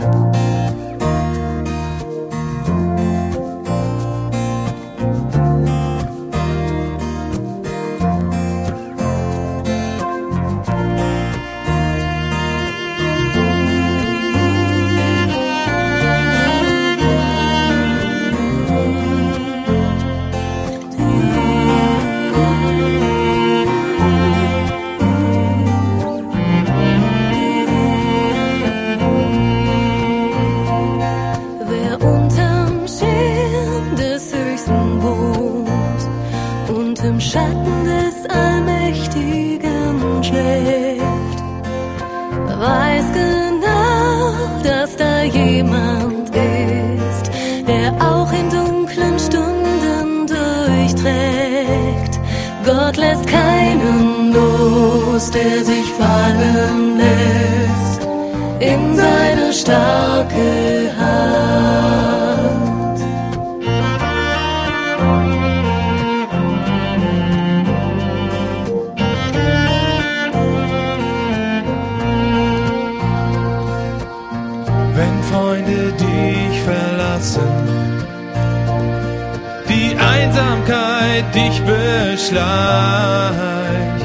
Im Schatten des Allmächtigen schläft, weiß genau, dass da jemand ist, der auch in dunklen Stunden durchträgt. Gott lässt keinen los, der sich fallen lässt in seine starke Hand. Wenn Freunde dich verlassen, die Einsamkeit dich beschleicht,